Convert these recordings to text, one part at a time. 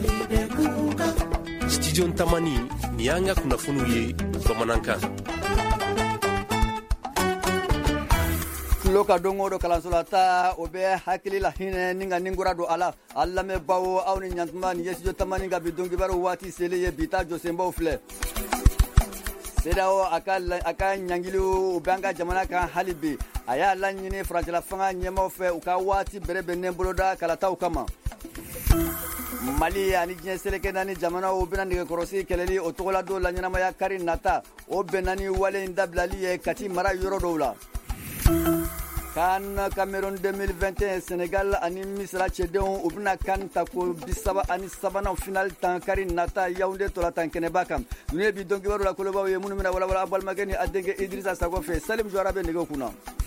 Studio Tamani ni yanga kunnafoniw ye bamanankan. Loka dongo do kalansolata obe hakili la hine ninga ningura do ala me bawo awni nyantuma ni Studio Tamani ga bidongi baro wati sele ye bita josemba ofle. Sedao aka nyangilu ubanga jamana kan halibi aya lanyini franchila fanga nyema ofe uka wati berebe nemboloda kalata ukama. Mali ani jinseleke nani jamana obina ndige korosi keleli otogola do lanyana maya kari nata obenani wale ndablali e kati mara yoro doula. Kan Cameroun 2021 Senegal ani Misra chedon ubna kan tako bisaba ani sabana final tankari nata Yaoundé tola tankene bakam ne bi dongi waro la koloba ye munu mina wala abal magani adenge Idrissa Sago fe Salim Joarabe nego kuna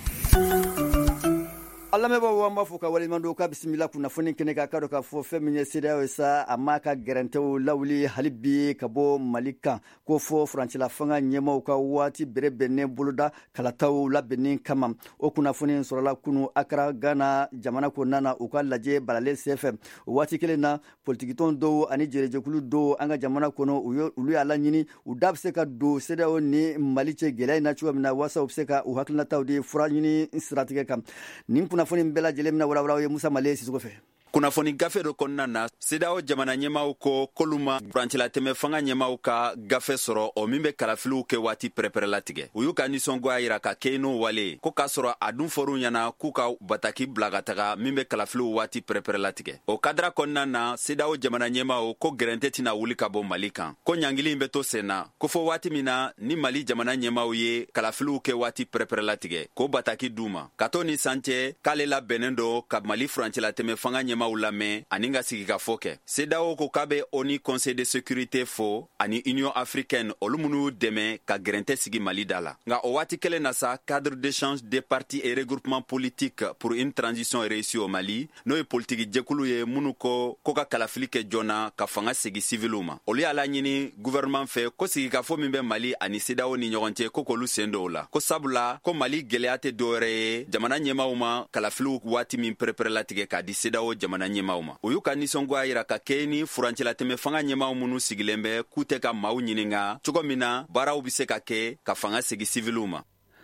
Allah me bawo mafuka wali mandoka bismillah kuna foni keneka kado ka fo feminye sida wesa amaka garantew lawli halibi kabo malika ko fo franchila fanga nyema ka wati berebe ne buluda kalataw labeni kama o kuna foni sorala kunu akra gana jamana ko nana o ka laje balale CFM wati kelena politikiton do ani jereje kulu do anga jamana kono ulu ala nyini udabse ka do sida oni maliche gelay na chuwa mina wasa obseka u hakna tawdi fura nyini strategie kam nin kuna foni mbela jelemna wala ye Musa Malesi sugofe kuna foni gafe do konna na sedao jamana nyema uko koluma branchila teme fanga nyema uka gafe soro o mimbe kalafilu ke wati prepare latige uyuka ni songo ayira ka keno wale ko kasoro adun foru nyana kuka bataki blagataga mimbe kalafilu wati prepare latige o kadra konna na sedao jamana nyema uko gerente tina wulika bo malika ko nyangili mbeto sena ko fo wati mina ni Mali jamana nyema uye kalafilu ke wati prepare latige ko bataki duma katoni sante kalela benendo ka Mali franchila teme fanga nyema ulame aninga sigika foke sedao ko kabe oni conseil de sécurité fo ani union africaine olumunu deme ka gerente sigi Mali dala nga o wati kele na sa cadre d'échange des partis et regroupements politiques pour une transition réussie au Mali no e politique jekulu ye munuko ko ka kalafilike jona ka fanga sigi civiluma oli ala nyini gouvernement fe ko sigika fo mimbe Mali ani sedao ni nyoronte ko ko lusendo la ko sabula ko Mali geleate dore jamana nyema uma kalafilu wati min prepare latige ka di sedao jamana nyemauma uyuka nisongo ayira ka keni furanchila teme fanga nyemau munu sigilembe kuteka mau nyininga chugomina bara ubise ka ke ka fanga sigi civiluma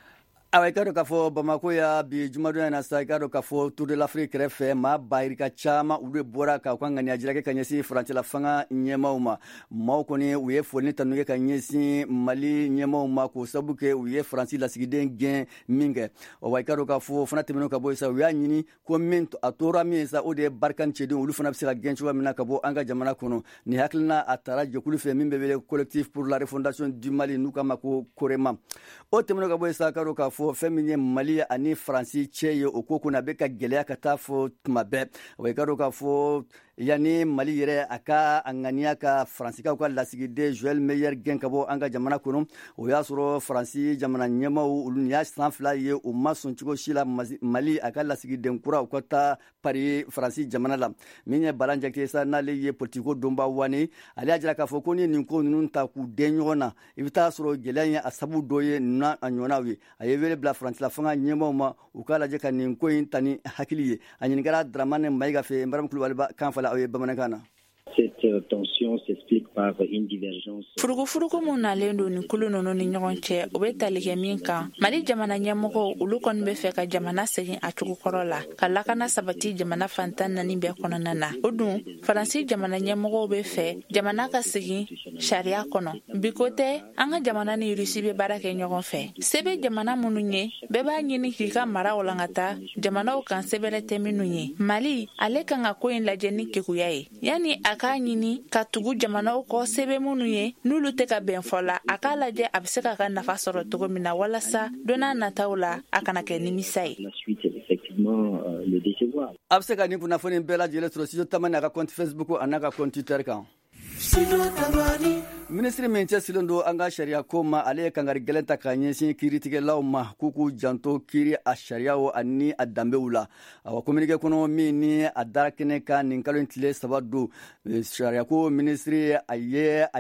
awekado kafo Bamako ya bi jumadu na saikado kafo Tour de l'Afrique refe ma bairika chama ude bora ka kwanga ni ajirake kanyesi franchila fanga nyemauma mauko ni uye foni tanuke kanyesi Mali nyemauma ko sabuke uye franci la sigiden gen minge awekado kafo fona temeno kabo isa uya nyini ko mento atora miesa ode barkan chedi ulu fona bisila genchwa mina kabo anga jamana kono ni haklina atara jokulu fe mimbe bele collectif pour la refondation du Mali nuka mako korema o temeno kabo isa karo kafo feminye Mali ani Franci cheye okoko na beka gelea katafo mabe wekaro kafo yani Mali yere aka angania ka Francika kwa lasigide Joël Meyer genkabo anga jamana kono oyasuro Franci jamana nyema ulunya sanfla ye umasonchiko shila Mali aka lasigide nkura okota pari Franci jamana la minye balanja kesa na le politiko domba wani ali ajira ka fokoni ninko nunta ku denyona ibita suro gelanya asabu doye na anyona wi ayevele bla France la fanga nyema ma ukala je kan ninko intani hakiliye anyingara Dramane Maiga fe mbaram kulwalba kanfala awe bamanakana. Cette tension s'explique par une divergence. Furugu muna lendo ni kulu nono ni nyonche obetalike minka Mali jamana nyamoko ulukon be feka jamana segin atuku korola kalakana sabati jamana fantan nani be kono nana odu Faransi jamana nyamoko be fe jamana ka segin sharia kono bikote anga jamana ni Russie be barake nyogon fe sebe jamana mununye be ba nyini kika mara olangata jamana o kan sebele teminunye Mali ale kanga ko en la jeni kekuyaye yani aka nyini katugu jamana ko sebe munu ye nulu te ka ben fola aka laje abiseka ka nafa soro togo mina wala sa dona nataula akana ke nimisai la suite effectivement le décevoir abiseka ni kuna foni bela jele tro Studio Tamani aka compte Facebook anaka compte Twitter kan Ministri menche silondo anga sharia koma ale kangari gelenta kanyesi kiritige lauma kuku janto kiri a sharia o ani adambeula awa komunike kono mini adarakene ka ninkalo ntile sabadu sharia ko ministri aye ayira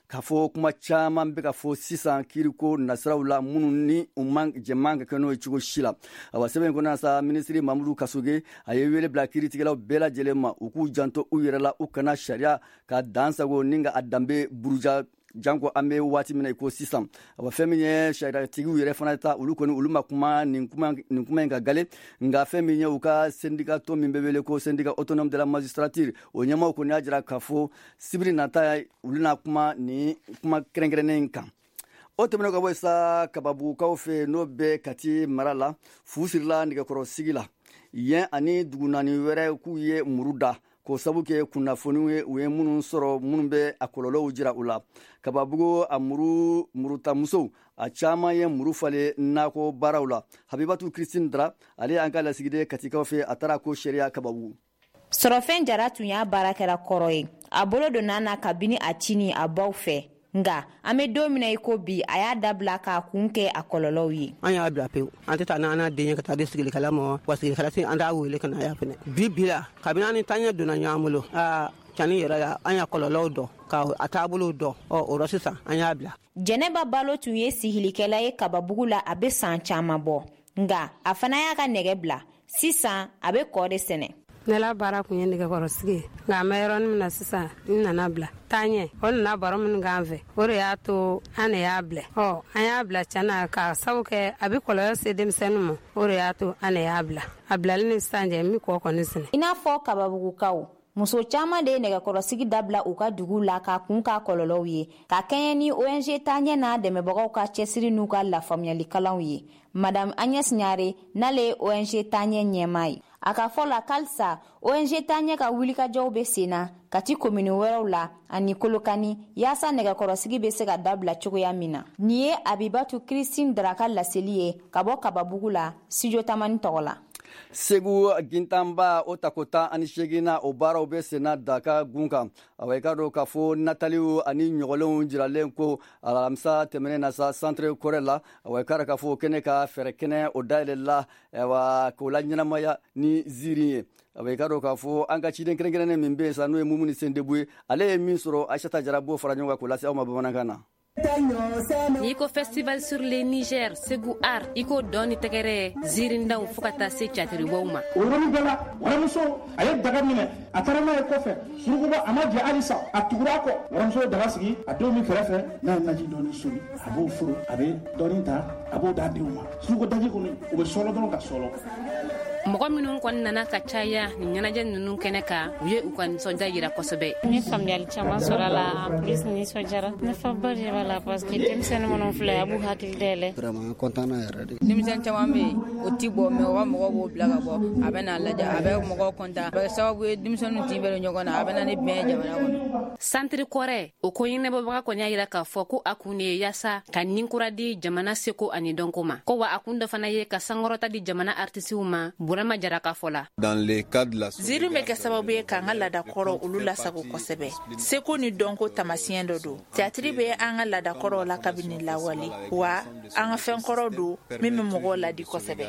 k'a fɔ kuma caaman bɛ ka fɔ sisan kiiriko nasiraw la minnu ni u man ka kɛ n'o ye cogo si la awa sɛbɛn kɔnɔna sa minisiri Mamudu Kasoge a ye wele bila kiiritigɛlaw bɛɛ lajɛlen ma u k'u janto u yɛrɛ la u kana sariya ka dansago ni ka a danbe buruja janko an bɛ waati min na ko sisan awa fɛn min ye sariyatigiw yɛrɛ fana ta olu kɔni olu ma kuma nin kuma in ka gale nka fɛn min ye u ka syndicat tɔn min bɛ wele ko syndicat autonome de la magistrature o ɲɛmaw kɔni y'a jira k'a fɔ sibiri nata olu na kuma ni kuma kɛrɛnkɛrɛnnen kan o tɛmɛnen ka bɔ sa kababugukaw fɛ n'o bɛ Kati mara la fu sirila nɛgɛkɔrɔsigi la yen ani dugu naani wɛrɛ k'u ye muru da ko sabu kɛ kunnafoniw ye u ye minnu sɔrɔ minnu bɛ a kɔlɔlɔw jira u la kababugu a murutamusow a caman ye muru falen nakɔ baaraw la Habibatu Christine Dra ale y'an ka lasigiden Katikaw fɛ a taara ko sariya kababugu sɔrɔfɛn jara tun y'a baara kɛra kɔrɔ ye a bolo donna na kabini a cini a baw fɛ nga an bɛ don min na i ko bi a y'a dabila k'a kun kɛ a kɔlɔlɔw ye an y'a bila pewu an tɛ taa n'an den ye ka taa di sigilikɛla ma wa sigilikɛla tɛ an t'a wele ka na y'a fɛnɛ bi la kabini an ni taɲɛ donna ɲɔgɔn bolo cani yɛrɛ la an y'a kɔlɔlɔw dɔn ka a taabolow dɔn o rɔ sisan an y'a bila Jɛnɛba Balo tun ye sigilikɛla ye Kababugu la a bɛ san caman bɔ nga a fana y'a ka nɛgɛ bila sisan a bɛ kɔ de sɛnɛ ne la baara kun ye nɛgɛkɔrɔsigi ye nka an bɛ yɔrɔnin min na sisan n nana bila taɲɛ o nana baro minnu k'an fɛ o de y'a to an de y'a bila an y'a bila cɛna k'a sabu kɛ a bɛ kɔlɔlɔ se denmisɛnninw ma o de y'a to an de y'a bila a bilali ni sisan cɛ n bɛ kɔ kɔni sɛnɛ i n'a fɔ Kababugukaw muso caman de ye nɛgɛkɔrɔsigi dabila u ka dugu la k'a kun k'a kɔlɔlɔw ye ka kɛɲɛ ni ONG taɲɛ n'a dɛmɛbagaw ka cɛsiri n'u ka lafaamuyali kalanw ye Madame Agnès Ɲare n'ale ye ONG taɲɛ ɲɛmaa ye a ka fɔ la kalisa ONG taɲɛ ka wulikajɔw bɛ sen na Kati komini wɛrɛw la ani Kolokani yaasa nɛgɛkɔrɔsigi bɛ se ka dabila cogoya min na nin ye Abibatu Christine Dra ka laseli ye ka bɔ Kababugu la Studio Tamani tɔgɔ la Segu Gintanba o takota ani segina o baaraw bɛ senna Daka gun kan awa i ka dɔn k'a fɔ nataliw ani ɲɔgɔnlenw jiralen ko alamisa tɛmɛnen na sa centre Kɔrɛ la awa i ka dɔn k'a fɔ kɛnɛ ka fɛɛrɛ kɛnɛ o dayɛlɛla awa k'o la ɲɛnamaya ni ziiri ye awa i ka dɔn k'a fɔ an ka ciden kɛrɛnkɛrɛnnen min bɛ yen sa n'o ye Mumuni Sendebu ye ale ye min sɔrɔ Aïssata Jara b'o fara ɲɔgɔn kan k'o lase aw ma bamanankan na n'i ko festival sur le Niger Segu Art i ko dɔn ni tɛgɛrɛ ziirindaw fo ka taa se catiribɔw ma o yɔrɔnin bɛɛ la waramuso a ye daga minɛ a taara n'a ye kɔfɛ surukuba a ma jɛ halisa a tugura a kɔ waramuso ye daga sigi a denw min kɛrɛfɛ n'a ye naji dɔɔni soli a b'o furu a bɛ dɔɔni ta a b'o d'a denw ma suruku daji kɔnɔ u bɛ sɔlɔ dɔrɔn ka sɔlɔ mɔgɔ minnu kɔni nana ka caya ni ɲɛnajɛ ninnu kɛnɛ kan u ye u ka nisɔndiya yira kosɛbɛ ni faamuyali caman sɔrɔ la en plus nisɔndiyara nafaba de b'a la parce que denmisɛnnin minnu filɛ a b'u hakili dayɛlɛ vraiment content na yɛrɛ de denmisɛn caman bɛ yen o ti bɔ mais o ka mɔgɔw b'o bila ka bɔ a bɛ n'a lajɛ a bɛ mɔgɔw content a bɛ kɛ sababu ye denmisɛnninw tin bɛ ɲɔgɔn na a bɛ na ni bɛn jamana kɔnɔ centre Kɔrɛ o ko ɲɛnabɔbaga kɔni y'a yira k'a fɔ ko a kun de ye yaasa ka ninkura di jamana seko ani dɔnko ma ko wa a kun dɔ fana ye ka sankɔrɔta di jamana artisiw ma Burama Jara ka fɔ la ziiri bɛ kɛ sababu ye k'an ka ladakɔrɔ olu lasago kosɛbɛ seko ni dɔnko tamasiyɛn dɔ don teatiri bɛ an ka ladakɔrɔw la kabini lawale wa an ka fɛn kɔrɔw don min bɛ mɔgɔw ladi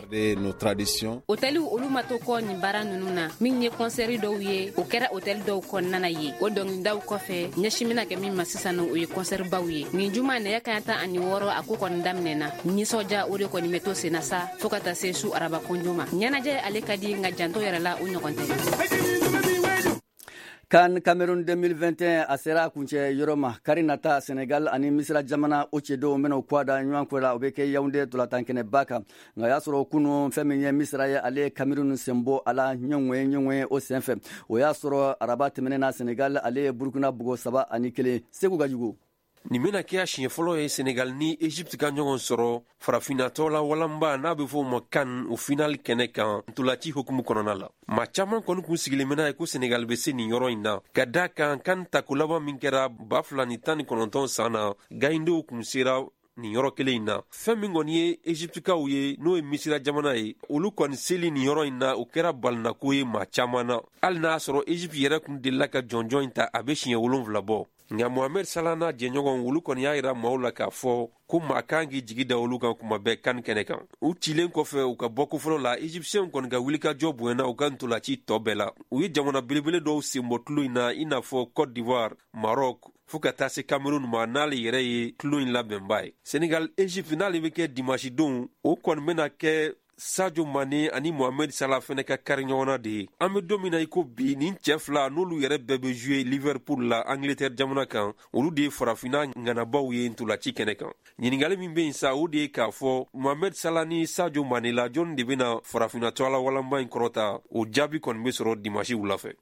kosɛbɛ hôteliw olu ma to kɔ nin baara ninnu na min ye kɔnsɛri dɔw ye o kɛra hôtel dɔw kɔnɔna ye o dɔnkilidaw kɔfɛ ɲɛsin bɛna kɛ min ma sisan o ye kɔnsɛri baw ye nin juma nɛgɛ kaɲɛ 16 a ko kɔni daminɛna nisɔndiya o de kɔni bɛ to senna sa fo ka taa se su araba kunjo ma ɲɛnajɛ ale ka di nka janto yɛrɛ la o ɲɔgɔn tɛ kan Cameroun 2021 a sera a kuncɛ yɔrɔ ma kari nata Senegal ani Misira jamana o cɛdenw bɛna o kɔ da ɲɔgɔn ko la o bɛ kɛ Yaoundé ntolantan kɛnɛba kan nka y'a sɔrɔ kunu fɛn min ye Misira ye ale ye Cameroun senbɔ a la ɲɔgɔn o senfɛ o y'a sɔrɔ araba tɛmɛnen na Senegal ale ye Burkina bugo 3-1 Segu ka jugu nin bena kɛ a siɲɛ fɔlɔ ye Senegal ni Egypte ka ɲɔgɔn sɔrɔ farafinatɔ la walanba n'a bɛ fɔ o ma kan o final kɛnɛ kan ntolaci hukumu kɔnɔna la ma caman kɔni kun sigilen bena ye ko Senegal bɛ se nin yɔrɔ in na ka da kan tako laban min kɛra 2019 san na gayndew kun sera nin yɔrɔ kelen in na fɛn min kɔni ye Egyptekaw ye n'o ye Misira jamana ye olu kɔni seli nin yɔrɔ in na o kɛra balinako ye ma caman na hali n'a sɔrɔ Egypte yɛrɛ kun delila ka jɔnjɔn in ta a bɛ siɲɛ 7 bɔ nka Mohamed Salah n'a jɛɲɔgɔn olu kɔni y'a yira maaw la k'a fɔ ko maa kan k'i jigi da olu kan kuma bɛɛ kan kɛnɛ kan u cilen kɔfɛ u ka bɔ kofɔlɔ la Egyptiens kɔni ka wulikajɔ bonyana u ka ntolaci tɔ bɛɛ la u ye jamana belebele dɔw senbɔ tulo in na i n'a fɔ Côte d'Ivoire, Maroc, fɔɔ ka taa se Cameroun ma n'ale yɛrɛ ye tulo in labɛnba ye. Senegal Egypte n'ale bɛ kɛ dimanche don o kɔni bɛna kɛ Sadio Mane ani Mohamed Salah fɛnɛ ka kari ɲɔgɔnna de ye. An bɛ don min na i ko bi nin cɛ fila n'olu yɛrɛ bɛɛ bɛ jouer Liverpool la Angleterre jamana kan, olu de ye farafina ŋanabaw ye ntolaci kɛnɛ kan. Ɲininkali min bɛ yen sa o de ye k'a fɔ Mohamed Salah ni Sadio Mane la jɔnni de bɛna farafina tɔgɔla walanba in kɔrɔta, o jaabi kɔni bɛ sɔrɔ dimanche wula fɛ.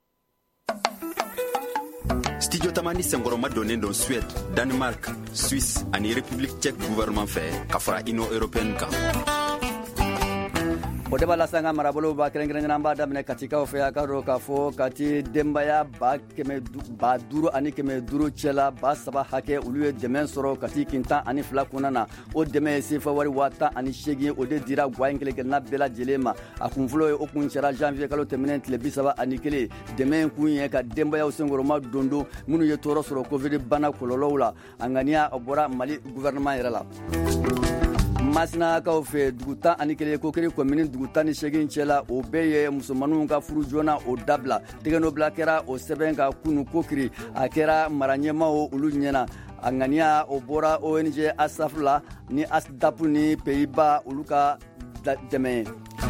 Studio Tamani senkɔrɔma donnen don Suède, Danemark, Suisse ani République tchèque gouvernement fɛ ka fara Union européenne kan. o de b'a la sanga marabolo ba kɛrɛnkɛrɛnɲɛna an b'a daminɛ katikaw fɛ a ka dɔn k'a fɔ kati denbaya ba 500 ani 500 cɛla ba 3 hakɛ olu ye dɛmɛ sɔrɔ kati kintan ani 2 kɔnɔna na. O dɛmɛ ye sefa wari 18 o de dira gwayin kelenkelenna bɛɛ lajɛlen ma. A kunfɔlɔ ye o kun cɛra janvier kalo tɛmɛnen tile 31 dɛmɛ in kun ye ka denbayaw senkɔrɔma dondo minnu ye tɔɔrɔ sɔrɔ covid bana kɔlɔlɔw la. A ŋaniya a bɔra Mali gouvernement yɛrɛ la. Masinakaw fɛ dugu 11 Kokiri commune dugu 18 cɛla o bɛɛ ye musomaninw ka furu joona o dabila. Tɛgɛnobila kɛra o sɛbɛn ka kunu Kokiri a kɛra maraɲɛmaw olu ɲɛna. A ŋaniya o bɔra ONG ASAF la ni ASDAP ni Pays-Bas olu ka dɛmɛ.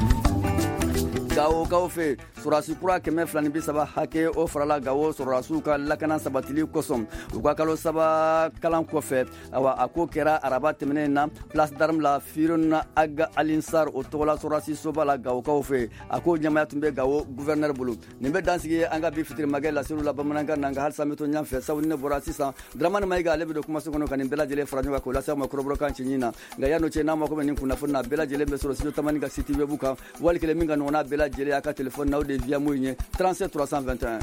Gawo fɛ sɔrɔdasi kura 230 hakɛ o farala Gawo sɔrɔdasiw ka lakana sabatili kosɔn. U ka kalo 3 kalan kɔfɛ a ko kɛra araba tɛmɛnen na place d'armes la Firona Aga Alinsar o tɔgɔla sɔrɔdasi soba la Gawokaw fɛ. A ko ɲamaya tun bɛ Gawo gouverneur bolo. Nin bɛ dansigi an ka bi fitirimakɛ laseliw la bamanankan na nka halisa an bɛ to ɲɔgɔn fɛ sabu ne bɔra sisan Dramane Mayiga ale bɛ don kumaso kɔnɔ ka nin bɛɛ lajɛlen fara ɲɔgɔn kan k'o lase aw ma kɔrɔbɔrɔkan cɛɲi na. Nka yan'o cɛ n'aw mako bɛ nin kunnafoni na bɛɛ lajɛlen bɛ sɔrɔ Studio Tamani ka site web kan wali kelen min ka ɲɔgɔnna bɛɛ lajɛlen a ka téléphone na o de via moyen 37 321.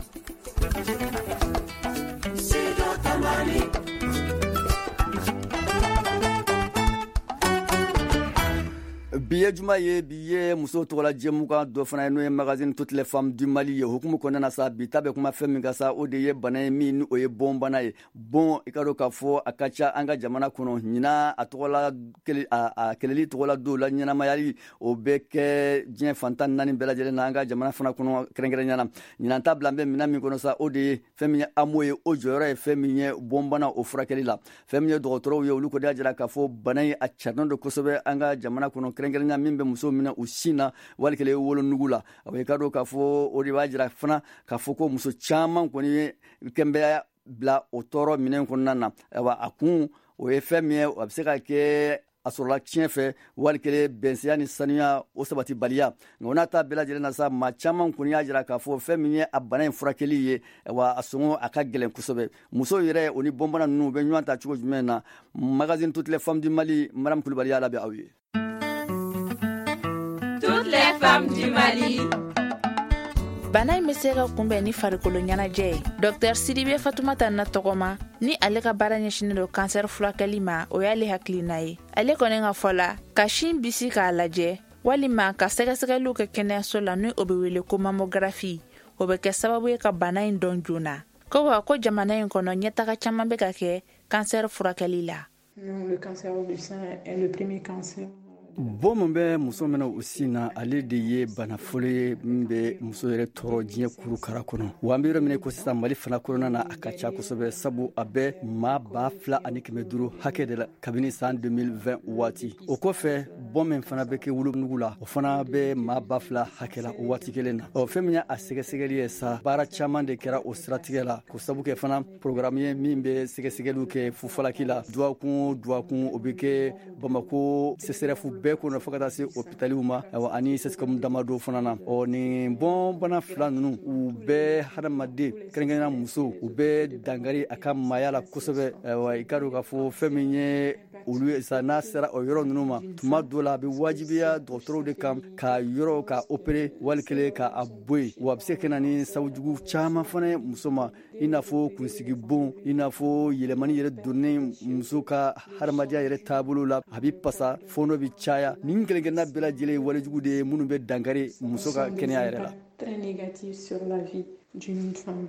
Biye juma ye biye muso tɔgɔla jɛmu kan dɔ fana ye n'o ye magazine toutes les femmes du Mali ye. Hukumu kɔnɔna na sa bi ta bɛ kuma fɛn min ka sa o de ye bana ye min ni o ye bon bana ye. Bon i ka dɔn k'a fɔ a ka ca an ka jamana kɔnɔ ɲina a kɛlɛli tɔgɔla dɔw la ɲɛnamayali o bɛ kɛ diɲɛ fantan 4 bɛɛ lajɛlen na an ka jamana fana kɔnɔ kɛrɛnkɛrɛnɲana. Ɲinan ta bila an bɛ minɛn min kɔnɔ sa o de ye fɛn min ye AMO ye o jɔyɔrɔ ye fɛn min ye bon bana o furakɛli la. Fɛn min ye dɔgɔtɔrɔw ye olu ko de y'a jira k'a fɔ bana ye a carilen don kosɛbɛ an ka jamana kɔnɔ kɛrɛnkɛrɛnɲana min bɛ muso minɛ u sin na wali kelen wolonugu la. A bɛ ka dɔn k'a fɔ o de b'a jira fana k'a fɔ ko muso caman kɔni ye kɛnbɛya bila o tɔɔrɔ minɛn kɔnɔna na. A kun o ye fɛn min ye a bɛ se ka kɛ a sɔrɔla tiɲɛ fɛ wali kelen bɛnsɛya ni sanuya o sabati baliya. Nka o n'a ta bɛɛ lajɛlen na sa maa caman kɔni y'a jira k'a fɔ fɛn min ye a bana in furakɛli ye wa a sɔngɔ a ka gɛlɛn kosɛbɛ. Muso yɛrɛ o ni bɔnbana ninnu u bɛ ɲɔgɔn ta cogo jumɛn na. Magazine toutes les femmes du Mali Madame Kulibali y'a labɛn aw ye. Toutes les femmes du Mali. Bana in bɛ se ka kunbɛn ni farikolo ɲɛnajɛ ye. Dr Sidibe Fatumata na tɔgɔma ni ale ka baara ɲɛsinnen don kansɛri furakɛli ma o y'ale hakilina ye. Ale kɔni ka fɔ la ka sin bisi k'a lajɛ walima ka sɛgɛsɛgɛliw kɛ kɛnɛyaso la ni o bɛ wele ko mammographie o bɛ kɛ sababu ye ka bana in dɔn joona. Ko wa ko jamana in kɔnɔ ɲɛtaga caman bɛ ka kɛ kansɛri furakɛli la. Le cancer du sein est le premier cancer. Bon min bɛ muso minɛ u sin na ale de ye bana fɔlɔ ye min bɛ muso yɛrɛ tɔɔrɔ diɲɛ kurukara kɔnɔ. Wa an bɛ yɔrɔ min ko sisan Mali fana kɔnɔna na a ka ca kosɛbɛ sabu a bɛ maa 2,500 hakɛ de la kabini san 2020 waati. O kɔfɛ bon min fana bɛ kɛ wolonugu la o fana bɛ maa 2,000 hakɛ la o waati kelen na. Fɛn min ye a sɛgɛsɛgɛli ye sa baara caman de kɛra o siratigɛ la ko sabu kɛ fana programme ye min bɛ sɛgɛsɛgɛliw kɛ Fufalaki la duwakun o bɛ kɛ Bamako CSRF bɛɛ kɔnɔ fo ka taa se hôpitaliw ma ani CSCOM damado fana na. Nin bon bana fila ninnu u bɛɛ hadamaden kɛrɛnkɛrɛnnenya muso u bɛɛ dangari a ka maaya la kosɛbɛ. I ka dɔn k'a fɔ fɛn min ye olu ye sa n'a sera o yɔrɔ ninnu ma tuma dɔw la a bɛ wajibiya dɔgɔtɔrɔw de kan ka yɔrɔ ka opérer wali kelen ka a bɔ yen. Wa a bɛ se ka na ni sababujugu caman fana ye muso ma i n'a fɔ kunsigi bon i n'a fɔ yɛlɛmani yɛrɛ donnen muso ka hadamadenya yɛrɛ taabolo la a bɛ pasa fɔɔnɔ bɛ caya. Nin kelenkɛnna bɛɛ lajɛlen ye walejugu de ye minnu bɛ dankari muso ka kɛnɛya yɛrɛ la. Très négatif sur la vie d'une femme.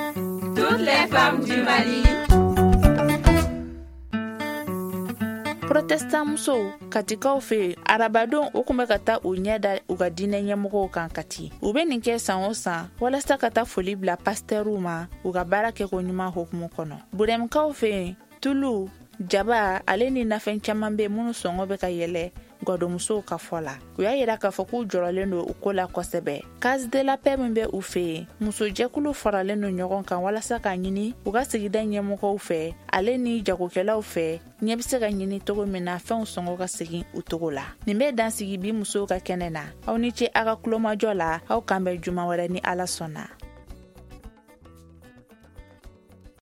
Toutes les femmes du Mali. protestant musow katikaw fe arabadon u kun bɛ ka taa u ɲɛda u ka diinɛ ɲɛmɔgɔw kan kati u bɛ nin kɛ san o san walasa ka taa foli bila pastɛrw ma u ka baara kɛ ko ɲuman hokumu kɔnɔ burɛmkaw fe tulu jaba ale ni nafɛn caman bɛ minnu sɔngɔ bɛ ka yɛlɛ gwadomusow ka fɔ la u y'a yira k'a fɔ k'u jɔrɔlen don u ko la kosɛbɛ case de la paix min bɛ u fɛ yen musojɛkulu faralen don ɲɔgɔn kan walasa k'a ɲini u ka sigida ɲɛmɔgɔw fɛ ale ni jagokɛlaw fɛ ɲɛ bɛ se ka ɲini cogo min na fɛnw sɔngɔ ka segin u cogo la nin bɛ dansigi bi musow ka kɛnɛ na aw ni ce aw ka kulomajɔ la aw kan bɛ juma wɛrɛ ni ala sɔnna